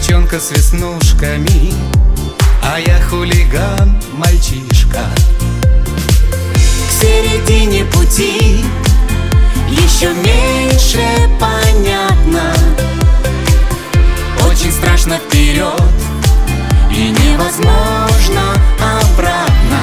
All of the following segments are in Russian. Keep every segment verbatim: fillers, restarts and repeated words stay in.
девчонка с веснушками, а я хулиган, мальчишка. К середине пути еще меньше понятно. Очень страшно вперед и невозможно обратно.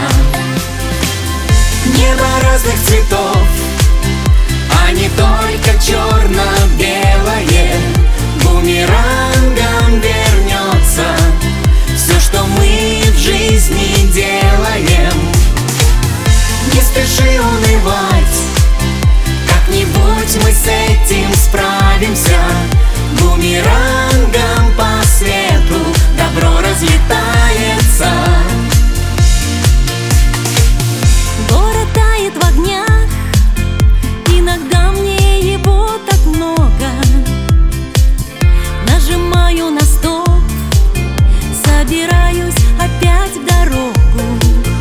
Небо разных цветов, а не только черно-белое. Бумерангом вернется все, что мы в жизни делаем. Не спеши унывать, как-нибудь мы с этим справимся. Бумерангом по свету добро разлетается. Город тает в огнях, иногда мне его так много. Нажимаю на стоп, собираюсь опять в дорогу.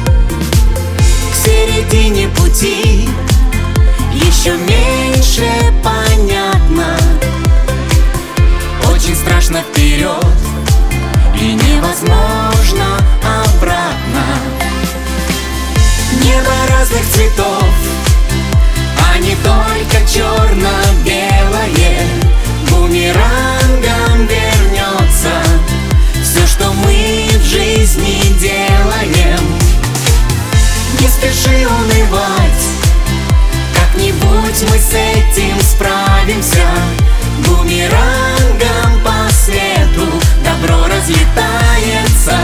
К середине пути еще меньше понятно. Очень страшно вперед и невозможно обратно. Небо разных цветов, а не только черно-белое. Бумерангом вернется все, что мы в жизни делаем. Не спеши унывать, как-нибудь мы с этим справимся. Бумерангом по свету добро разлетается.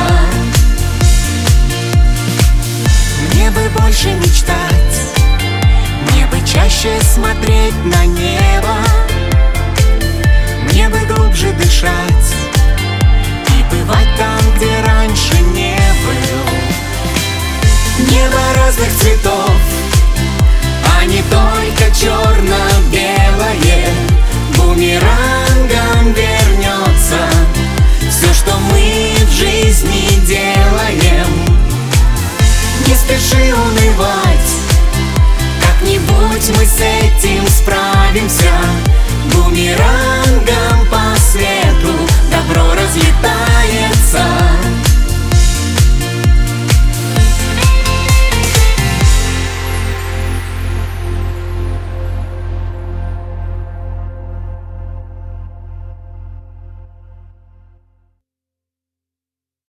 Мне бы больше мечтать, мне бы чаще смотреть на небо, мне бы глубже дышать и бывать там, где раньше не был. Небо разных цветов, а не только черно-белое. Бумерангом вернется все, что мы в жизни делаем. Не спеши унывать, как-нибудь мы с этим справимся. Бумерангом по